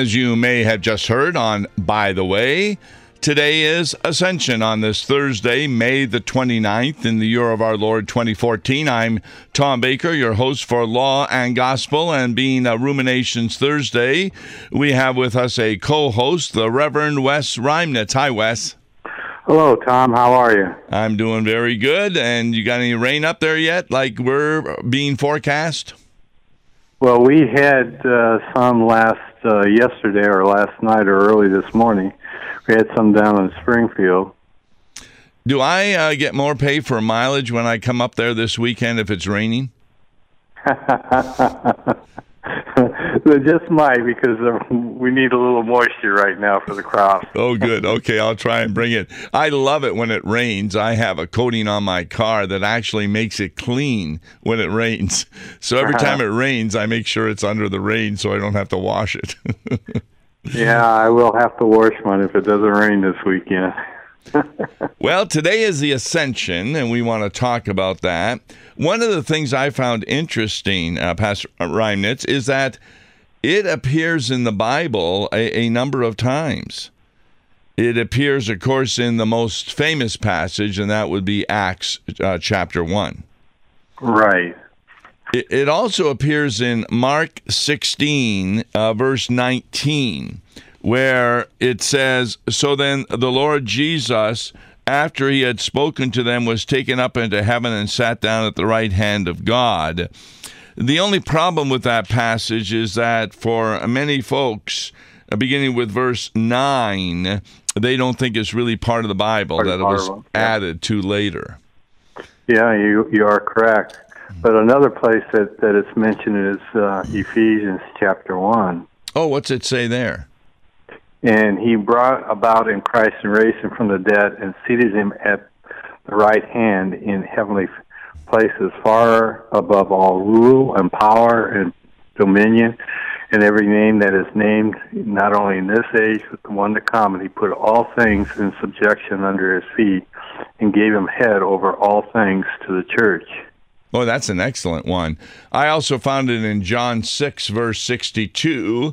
As you may have just heard on By the Way, today is Ascension on this Thursday, May the 29th, in the year of our Lord 2014. I'm Tom Baker, your host for Law and Gospel, and being Ruminations Thursday, we have with us a co-host, the Reverend Wes Reimnitz. Hi, Wes. Hello, Tom. How are you? I'm doing very good. And you got any rain up there yet, like we're being forecast? Well, we had some yesterday or last night or early this morning. We had some down in Springfield. Do I get more pay for mileage when I come up there this weekend if it's raining? They just might, because we need a little moisture right now for the crops. Oh, good. Okay, I'll try and bring it. I love it when it rains. I have a coating on my car that actually makes it clean when it rains. So every time it rains, I make sure it's under the rain so I don't have to wash it. Yeah, I will have to wash mine if it doesn't rain this weekend. Well, today is the Ascension, and we want to talk about that. One of the things I found interesting, Pastor Reimnitz, is that it appears in the Bible a number of times. It appears, of course, in the most famous passage, and that would be Acts chapter 1. Right. It also appears in Mark 16, verse 19, where it says, "So then the Lord Jesus, after he had spoken to them, was taken up into heaven and sat down at the right hand of God." The only problem with that passage is that for many folks, beginning with verse 9, they don't think it's really part of the Bible, that it was added to later. Yeah, you are correct. But another place that it's mentioned is Ephesians chapter 1. Oh, what's it say there? "And he brought about in Christ and raised him from the dead and seated him at the right hand in heavenly places, far above all rule and power and dominion and every name that is named, not only in this age but the one to come. And he put all things in subjection under his feet and gave him head over all things to the church." Oh, that's an excellent one. I also found it in John 6, verse 62.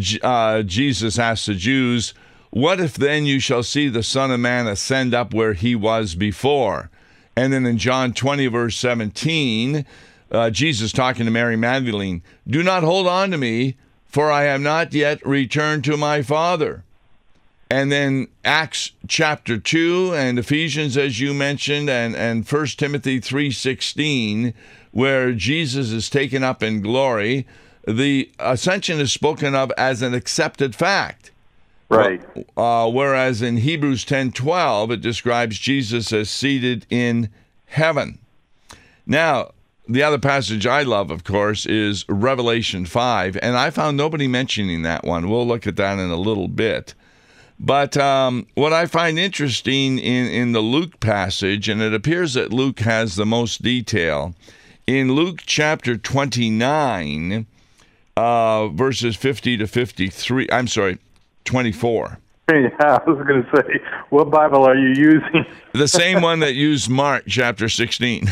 Jesus asked the Jews, "What if then you shall see the Son of Man ascend up where he was before?" And then in John 20, verse 17, Jesus talking to Mary Magdalene, "Do not hold on to me, for I have not yet returned to my Father." And then Acts chapter 2 and Ephesians, as you mentioned, and 1 Timothy 3:16, where Jesus is taken up in glory, the ascension is spoken of as an accepted fact. Right. Whereas in Hebrews 10:12, it describes Jesus as seated in heaven. Now, the other passage I love, of course, is Revelation 5, and I found nobody mentioning that one. We'll look at that in a little bit. But what I find interesting in the Luke passage, and it appears that Luke has the most detail, in Luke chapter 29, verses 50 to 53, 24. Yeah, I was going to say, what Bible are you using? The same one that used Mark chapter 16.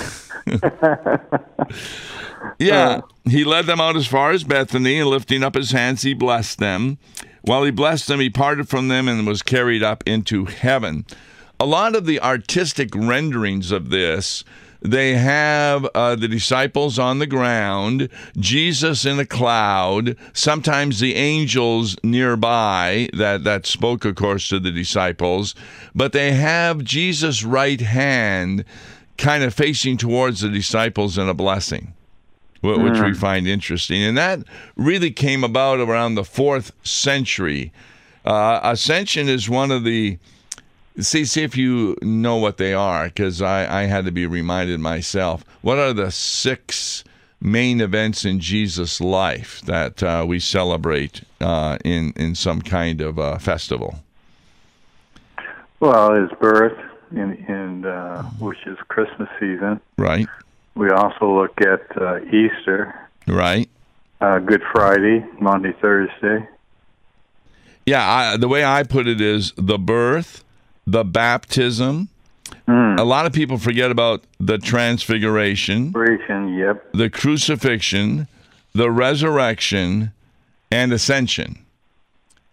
Yeah, he led them out as far as Bethany, and lifting up his hands, he blessed them. While he blessed them, he parted from them and was carried up into heaven. A lot of the artistic renderings of this, they have the disciples on the ground, Jesus in a cloud, sometimes the angels nearby that spoke, of course, to the disciples, but they have Jesus' right hand kind of facing towards the disciples in a blessing, which we find interesting. And that really came about around the 4th century. Ascension is one of the... See if you know what they are, because I had to be reminded myself. What are the 6 main events in Jesus' life that we celebrate in some kind of festival? Well, his birth, which is Christmas season. Right. We also look at Easter. Right. Good Friday, Monday, Thursday. Yeah, the way I put it is the birth, the baptism. A lot of people forget about the transfiguration. Yep. The crucifixion, the resurrection, and ascension.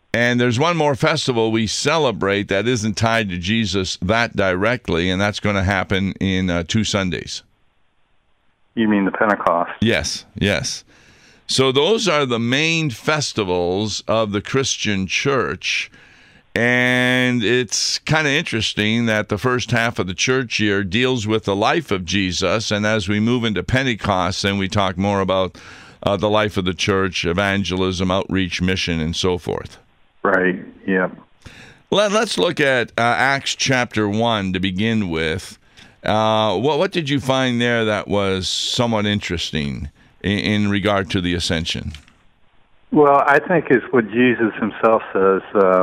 And there's one more festival we celebrate that isn't tied to Jesus that directly, and that's going to happen in 2 Sundays. You mean the Pentecost? Yes, yes. So those are the main festivals of the Christian church. And it's kind of interesting that the first half of the church year deals with the life of Jesus. And as we move into Pentecost, then we talk more about the life of the church, evangelism, outreach, mission, and so forth. Right, yeah. Let's look at Acts chapter 1 to begin with. What did you find there that was somewhat interesting in regard to the ascension? Well, I think it's what Jesus himself says.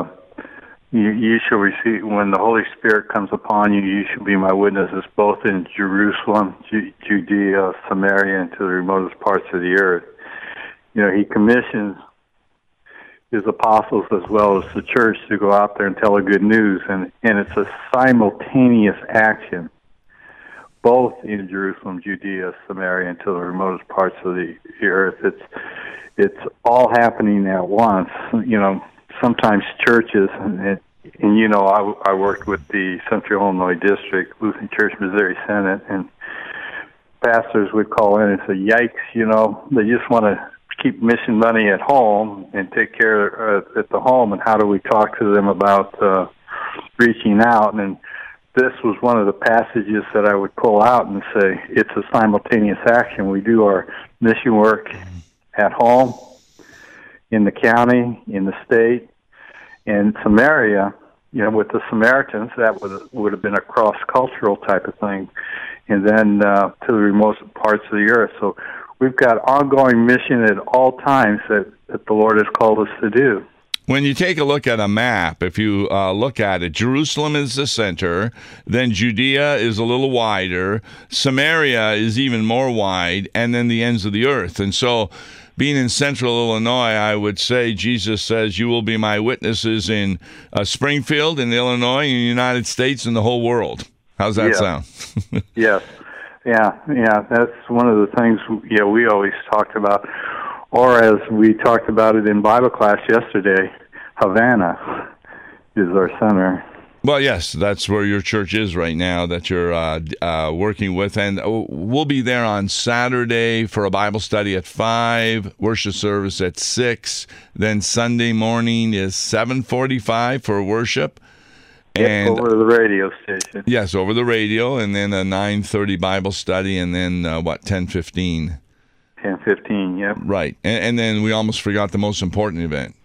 You shall receive, when the Holy Spirit comes upon you, you shall be my witnesses both in Jerusalem, Judea, Samaria, and to the remotest parts of the earth. He commissions his apostles as well as the church to go out there and tell the good news, and it's a simultaneous action, both in Jerusalem, Judea, Samaria, and to the remotest parts of the earth. It's all happening at once. Sometimes churches, and I worked with the Central Illinois District, Lutheran Church, Missouri Synod, and pastors would call in and say, yikes, they just want to keep mission money at home and take care at the home, and how do we talk to them about reaching out? And this was one of the passages that I would pull out and say, it's a simultaneous action. We do our mission work at home, in the county, in the state, and Samaria, with the Samaritans, that would have been a cross-cultural type of thing, and then to the remote parts of the earth. So we've got ongoing mission at all times that the Lord has called us to do. When you take a look at a map, if you look at it, Jerusalem is the center, then Judea is a little wider, Samaria is even more wide, and then the ends of the earth. And so, being in central Illinois, I would say Jesus says, you will be my witnesses in Springfield, in Illinois, in the United States, and the whole world. How's that sound? Yes. Yeah, that's one of the things we always talked about. Or as we talked about it in Bible class yesterday, Havana is our center. Well, yes, that's where your church is right now that you're working with. And we'll be there on Saturday for a Bible study at 5, worship service at 6. Then Sunday morning is 7:45 for worship. And over the radio station. Yes, over the radio. And then a 9:30 Bible study. And then, 10:15? 10:15, yep. Right. And then we almost forgot the most important event.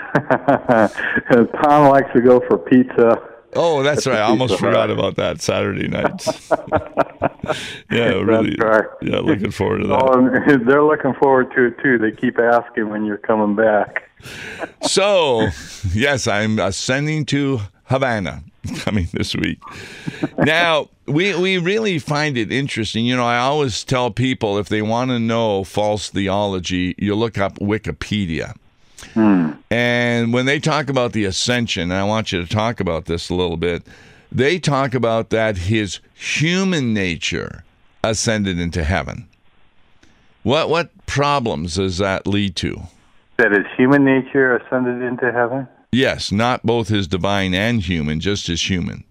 Tom likes to go for pizza. Oh, that's right. I almost forgot about that Saturday night. Yeah, really. That's right. Yeah, looking forward to that. Oh, they're looking forward to it, too. They keep asking when you're coming back. So, yes, I'm ascending to Havana coming this week. Now, we really find it interesting. I always tell people if they want to know false theology, you look up Wikipedia. And when they talk about the ascension, and I want you to talk about this a little bit, they talk about that his human nature ascended into heaven. What problems does that lead to? That his human nature ascended into heaven? Yes, not both his divine and human, just his human.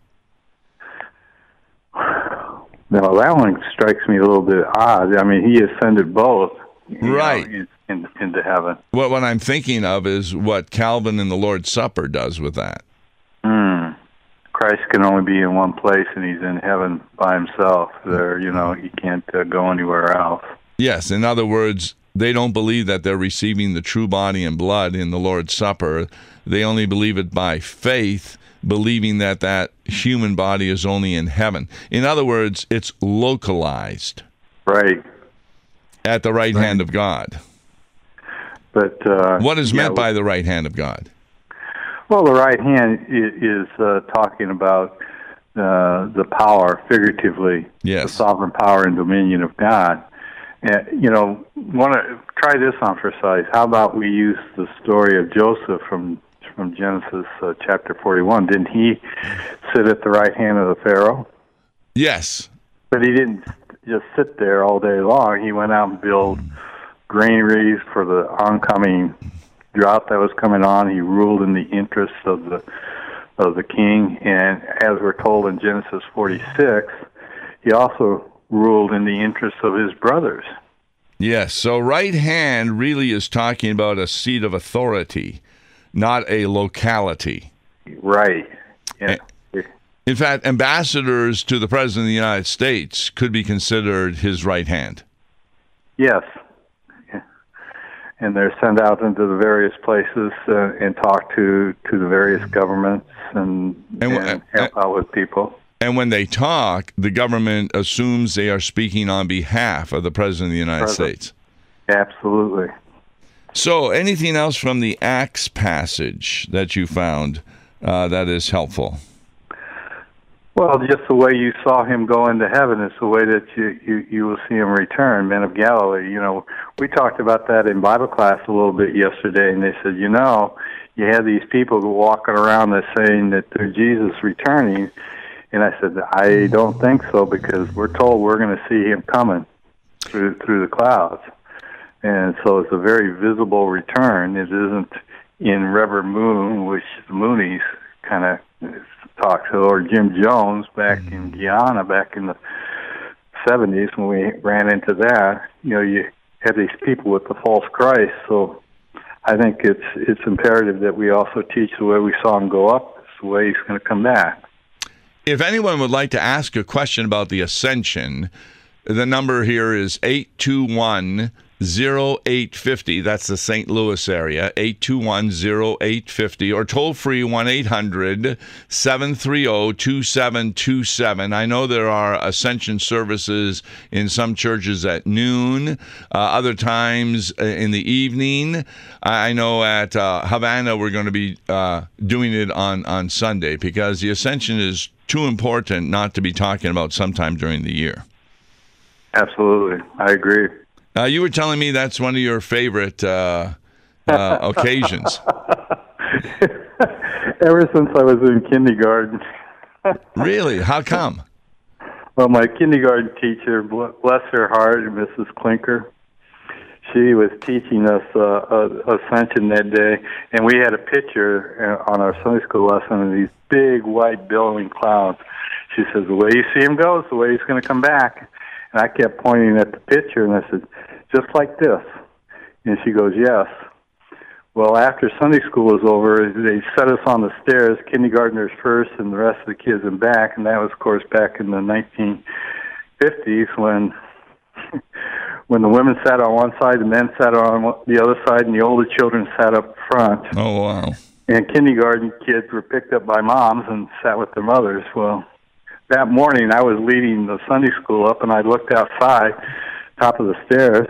Now, that one strikes me a little bit odd. I mean, he ascended both. Right. Into heaven. What I'm thinking of is what Calvin in the Lord's Supper does with that. Christ can only be in one place, and he's in heaven by himself. There, he can't go anywhere else. Yes, in other words, they don't believe that they're receiving the true body and blood in the Lord's Supper. They only believe it by faith, believing that human body is only in heaven. In other words, it's localized. Right. At the right hand of God. But what is meant by the right hand of God? Well, the right hand is talking about the power, figuratively, yes, the sovereign power and dominion of God. And, want to try this on for size. How about we use the story of Joseph from Genesis chapter 41? Didn't he sit at the right hand of the Pharaoh? Yes. But he didn't just sit there all day long. He went out and built granaries for the oncoming drought that was coming on. He ruled in the interests of the king, and as we're told in Genesis 46, he also ruled in the interests of his brothers. Yes, so right hand really is talking about a seat of authority, not a locality. Right. Yeah. In fact, ambassadors to the President of the United States could be considered his right hand. Yes. Yeah. And they're sent out into the various places and talk to the various governments and help out with people. And when they talk, the government assumes they are speaking on behalf of the President of the United States. Absolutely. So anything else from the Acts passage that you found that is helpful? Well, just the way you saw him go into heaven is the way that you will see him return, Men of Galilee. You know, we talked about that in Bible class a little bit yesterday, and they said, you have these people walking around that's saying that they're Jesus returning. And I said, I don't think so, because we're told we're going to see him coming through the clouds. And so it's a very visible return. It isn't in Reverend Moon, which the Moonies kind of talk to, or Jim Jones back in Guyana back in the 70s when we ran into that. You had these people with the false Christ. So I think it's imperative that we also teach the way we saw him go up, it's the way he's going to come back. If anyone would like to ask a question about the Ascension, the number here is 821-0850. That's the St. Louis area, 821-0850, or toll-free 1-800-730-2727. I know there are Ascension services in some churches at noon, other times in the evening. I know at Havana we're going to be doing it on Sunday, because the Ascension is too important not to be talking about sometime during the year. Absolutely. I agree. You were telling me that's one of your favorite occasions. Ever since I was in kindergarten. Really? How come? Well, my kindergarten teacher, bless her heart, Mrs. Klinker, she was teaching us Ascension that day, and we had a picture on our Sunday school lesson of these big white billowing clouds. She says, the way you see him go is the way he's going to come back. And I kept pointing at the picture, and I said, just like this. And she goes, yes. Well, after Sunday school was over, they set us on the stairs, kindergartners first and the rest of the kids in back, and that was, of course, back in the 1950s when the women sat on one side, the men sat on the other side, and the older children sat up front. Oh, wow. And kindergarten kids were picked up by moms and sat with their mothers. Well, that morning I was leading the Sunday school up, and I looked outside, top of the stairs,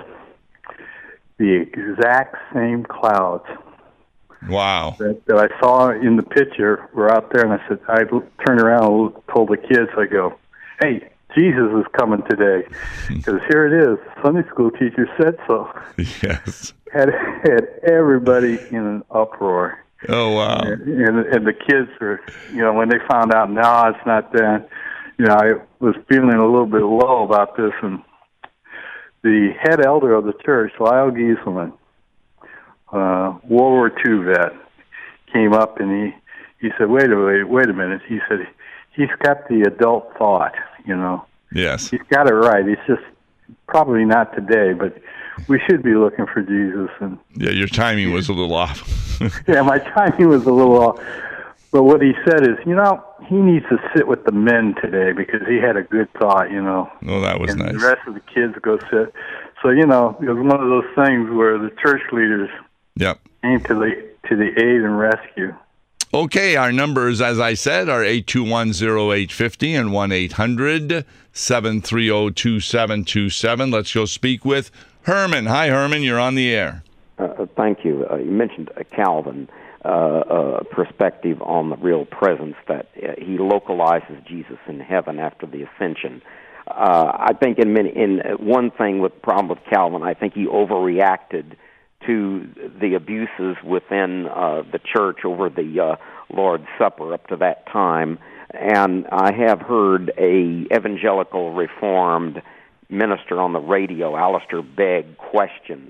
the exact same clouds. Wow. That I saw in the picture were out there, and I said, I turned around and told the kids, I go, hey, Jesus is coming today, because here it is. Sunday school teacher said so. Yes. Had everybody in an uproar. Oh, wow. And the kids were, when they found out, no, it's not that, I was feeling a little bit low about this, and the head elder of the church, Lyle Gieselman, World War II vet, came up and he said, wait a minute. He said, he's got the adult thought, Yes. He's got it right. It's just probably not today, but we should be looking for Jesus. And yeah, your timing was a little off. Yeah, my timing was a little off. But what he said is, he needs to sit with the men today because he had a good thought, Oh, that was nice. The rest of the kids go sit. So, it was one of those things where the church leaders came to the aid and rescue. Okay, our numbers, as I said, are 821-0850 and 1-800-730-2727. Let's go speak with Herman. Hi, Herman. You're on the air. Thank you. You mentioned Calvin. Perspective on the real presence, that he localizes Jesus in heaven after the ascension. I think in one thing with the problem with Calvin, I think he overreacted to the abuses within the church over the Lord's Supper up to that time. And I have heard a evangelical Reformed minister on the radio, Alistair Begg, question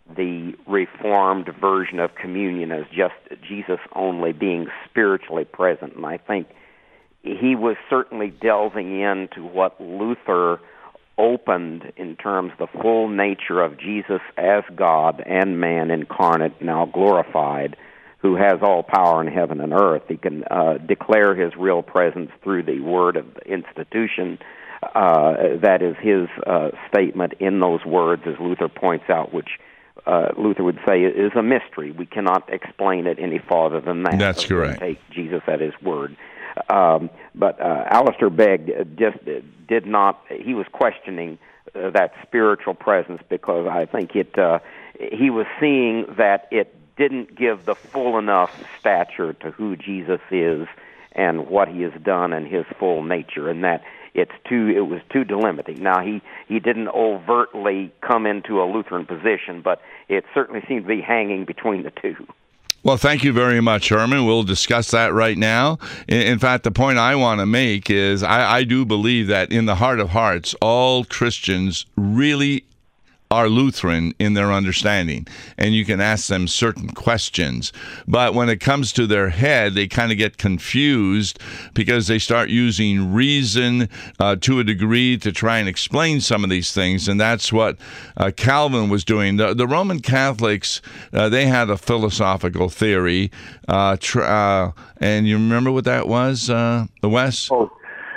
the Reformed version of communion as just Jesus only being spiritually present. And I think he was certainly delving into what Luther opened in terms of the full nature of Jesus as God and man incarnate, now glorified, who has all power in heaven and earth. He can declare his real presence through the word of the institution. That is his statement in those words, as Luther points out, which Luther would say is a mystery. We cannot explain it any farther than that. That's correct. Take Jesus at his word. But Alistair Begg just did not. He was questioning that spiritual presence because I think he was seeing that it didn't give the full enough stature to who Jesus is and what he has done and his full nature, and that it was too delimiting. Now he didn't overtly come into a Lutheran position, but it certainly seemed to be hanging between the two. Well, thank you very much, Herman. We'll discuss that right now. In fact, the point I want to make is I do believe that in the heart of hearts, all Christians really are Lutheran in their understanding, and you can ask them certain questions. But when it comes to their head, they kind of get confused because they start using reason to a degree to try and explain some of these things, and that's what Calvin was doing. The Roman Catholics, they had a philosophical theory, and you remember what that was, Wes? Oh.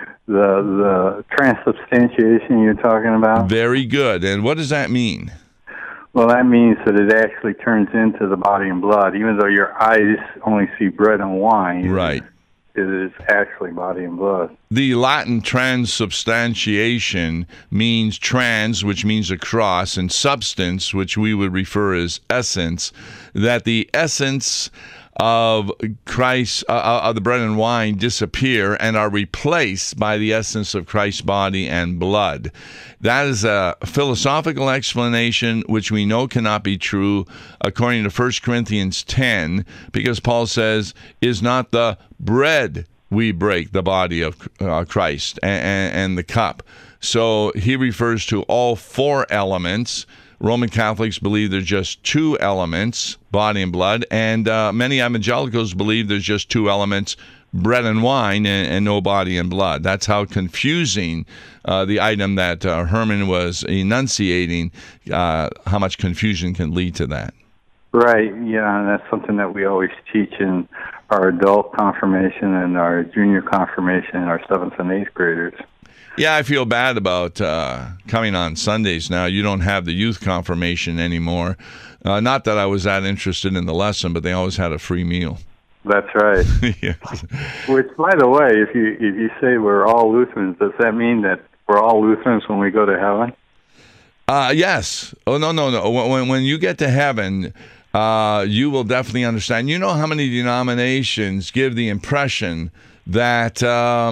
The transubstantiation you're talking about? Very good. And what does that mean? Well, that means that it actually turns into the body and blood. Even though your eyes only see bread and wine, right, it is actually body and blood. The Latin transubstantiation means trans, which means across, and substance, which we would refer as essence, that the essence of Christ, of the bread and wine disappear and are replaced by the essence of Christ's body and blood. That is a philosophical explanation which we know cannot be true according to 1 Corinthians 10, because Paul says, is not the bread we break the body of Christ and the cup. So he refers to all four elements. Roman Catholics believe there's just two elements, body and blood, and many evangelicals believe there's just two elements, bread and wine, and no body and blood. That's how confusing the item that Herman was enunciating, how much confusion can lead to that. Right, yeah, and that's something that we always teach in our adult confirmation and our junior confirmation and our 7th and 8th graders. Yeah, I feel bad about coming on Sundays now. You don't have the youth confirmation anymore. Not that I was that interested in the lesson, but they always had a free meal. That's right. Yes. Which, by the way, if you say we're all Lutherans, does that mean that we're all Lutherans when we go to heaven? Yes. Oh, no. When you get to heaven, you will definitely understand. You know how many denominations give the impression that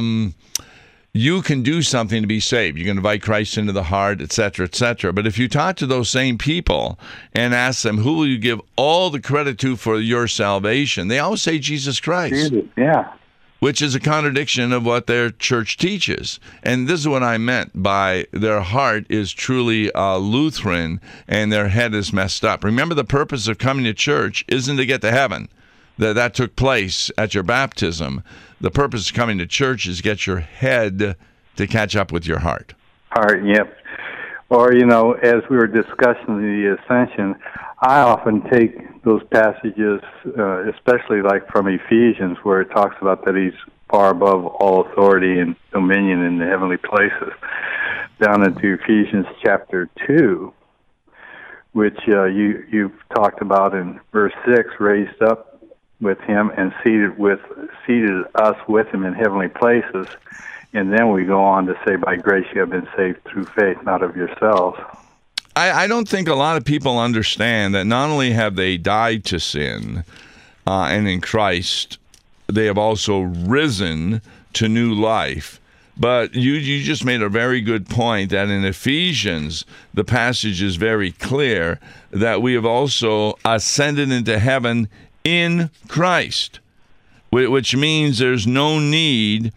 you can do something to be saved. You can invite Christ into the heart, etc., etc. But if you talk to those same people and ask them, who will you give all the credit to for your salvation? They always say Jesus Christ. Jesus, yeah. Which is a contradiction of what their church teaches. And this is what I meant by their heart is truly Lutheran and their head is messed up. Remember, the purpose of coming to church isn't to get to heaven. That took place at your baptism. The purpose of coming to church is get your head to catch up with your heart. Heart, yep. Or, as we were discussing the Ascension, I often take those passages, especially like from Ephesians, where it talks about that he's far above all authority and dominion in the heavenly places, down into Ephesians chapter 2, which you've talked about in verse 6, raised up with him and seated us with him in heavenly places. And then we go on to say, by grace you have been saved through faith, not of yourselves. I don't think a lot of people understand that not only have they died to sin, and in Christ, they have also risen to new life. But you just made a very good point that in Ephesians, the passage is very clear that we have also ascended into heaven in Christ, which means there's no need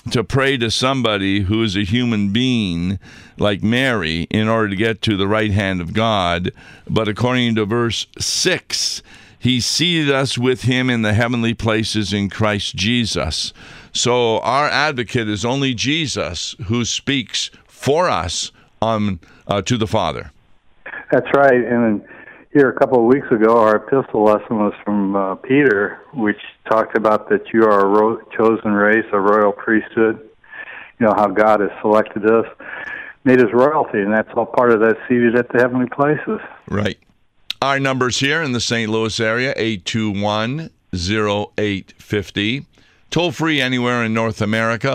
to pray to somebody who is a human being like Mary in order to get to the right hand of God. But according to verse 6, he seated us with him in the heavenly places in Christ Jesus. So our advocate is only Jesus, who speaks for us to the Father. That's right. And here a couple of weeks ago, our epistle lesson was from Peter, which talked about that you are a chosen race, a royal priesthood. You know, how God has selected us, made us royalty, and that's all part of that seated at the heavenly places. Right. Our numbers here in the St. Louis area, 821-0850. Toll free anywhere in North America,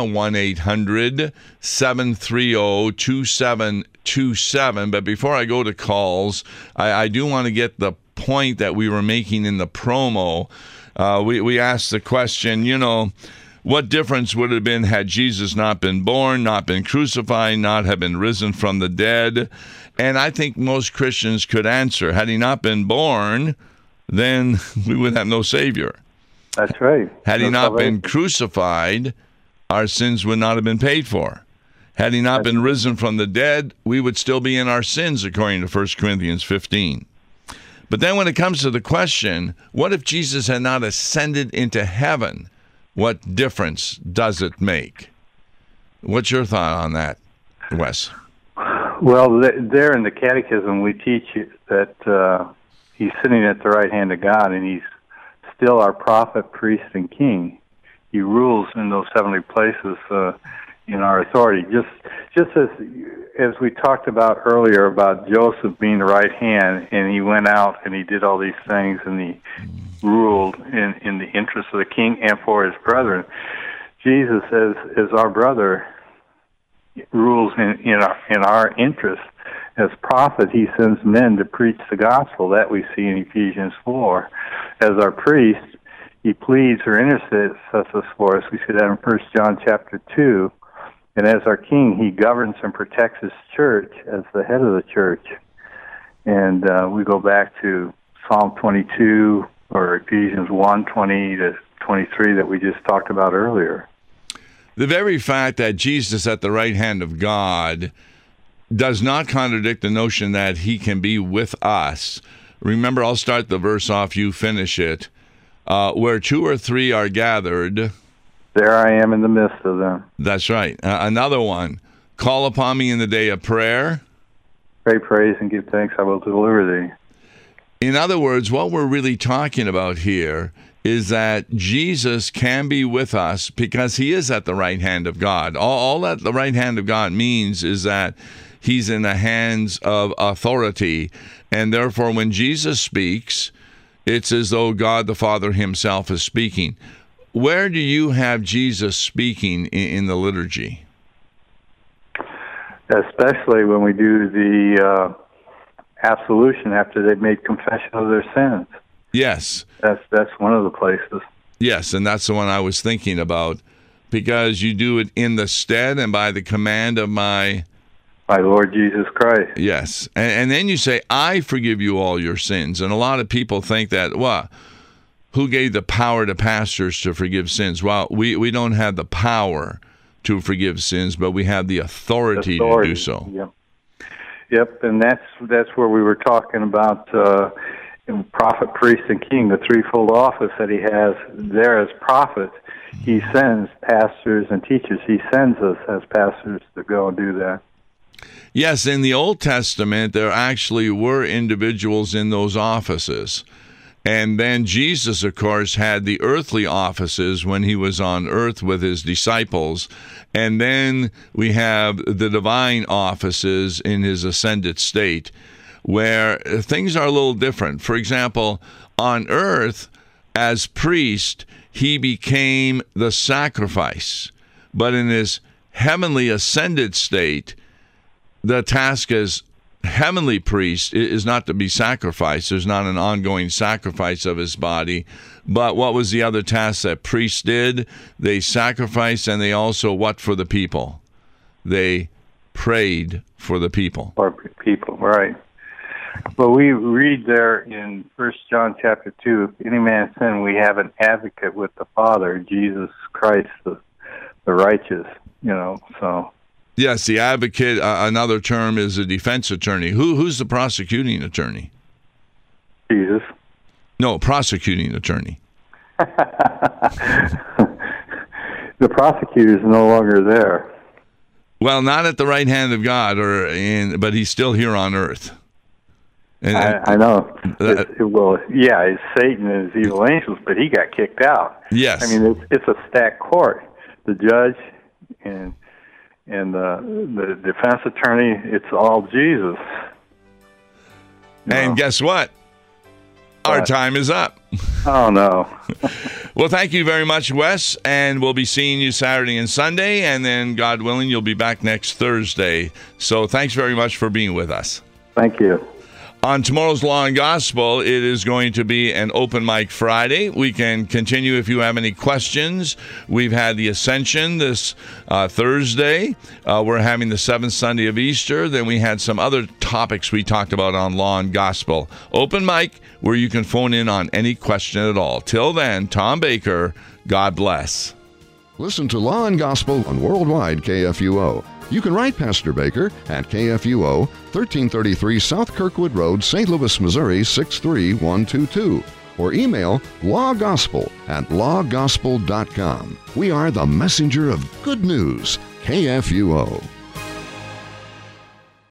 1-800-730-2727. But before I go to calls, I do want to get the point that we were making in the promo. We asked the question, what difference would it have been had Jesus not been born, not been crucified, not have been risen from the dead? And I think most Christians could answer, had he not been born, then we would have no Savior. That's right. Had he not been crucified, our sins would not have been paid for. Had he not been risen from the dead, we would still be in our sins, according to 1 Corinthians 15. But then when it comes to the question, what if Jesus had not ascended into heaven? What difference does it make? What's your thought on that, Wes? Well, there in the Catechism, we teach that he's sitting at the right hand of God, and he's still our prophet, priest, and king. He rules in those heavenly places in our authority. Just as we talked about earlier about Joseph being the right hand, and he went out and he did all these things, and he ruled in the interest of the king and for his brethren. Jesus, as our brother, rules in our interest. As prophet, he sends men to preach the gospel. That we see in Ephesians 4. As our priest, he pleads or intercedes for us. We see that in 1 John chapter 2. And as our king, he governs and protects his church as the head of the church. And we go back to Psalm 22 or Ephesians 1:20 to 23 that we just talked about earlier. The very fact that Jesus at the right hand of God does not contradict the notion that he can be with us. Remember, I'll start the verse off, you finish it. Where two or three are gathered, there I am in the midst of them. That's right. Another one, call upon me in the day of prayer. Pray, praise, and give thanks, I will deliver thee. In other words, what we're really talking about here is that Jesus can be with us because he is at the right hand of God. All that the right hand of God means is that he's in the hands of authority, and therefore when Jesus speaks, it's as though God the Father himself is speaking. Where do you have Jesus speaking in the liturgy? Especially when we do the absolution after they've made confession of their sins. Yes. That's one of the places. Yes, and that's the one I was thinking about, because you do it in the stead and by the command of my Lord Jesus Christ. Yes. And then you say, I forgive you all your sins. And a lot of people think that, well, who gave the power to pastors to forgive sins? Well, we don't have the power to forgive sins, but we have the authority to do so. Yep, and that's where we were talking about prophet, priest, and king, the threefold office that he has there as prophet. He sends pastors and teachers. He sends us as pastors to go and do that. Yes, in the Old Testament, there actually were individuals in those offices. And then Jesus, of course, had the earthly offices when he was on earth with his disciples. And then we have the divine offices in his ascended state, where things are a little different. For example, on earth, as priest, he became the sacrifice. But in his heavenly ascended state, the task as heavenly priest is not to be sacrificed. There's not an ongoing sacrifice of his body. But what was the other task that priests did? They sacrificed, and they also what for the people? They prayed for the people. For people, right. Well, we read there in 1 John chapter 2, if any man sin, we have an advocate with the Father, Jesus Christ, the the righteous, so. Yes, the advocate, another term is a defense attorney. Who's the prosecuting attorney? Jesus. No, prosecuting attorney. The prosecutor is no longer there. Well, not at the right hand of God, but he's still here on earth. And, I know. It's Satan and his evil angels, but he got kicked out. Yes. I mean, it's a stacked court. The judge and the defense attorney, it's all Jesus. And guess what? Our time is up. Oh, no. Well, thank you very much, Wes, and we'll be seeing you Saturday and Sunday, and then, God willing, you'll be back next Thursday. So thanks very much for being with us. Thank you. On tomorrow's Law and Gospel, it is going to be an open mic Friday. We can continue if you have any questions. We've had the Ascension this Thursday. We're having the 7th Sunday of Easter. Then we had some other topics we talked about on Law and Gospel. Open mic where you can phone in on any question at all. Till then, Tom Baker, God bless. Listen to Law and Gospel on Worldwide KFUO. You can write Pastor Baker at KFUO, 1333 South Kirkwood Road, St. Louis, Missouri, 63122. Or email lawgospel@lawgospel.com. We are the messenger of good news, KFUO.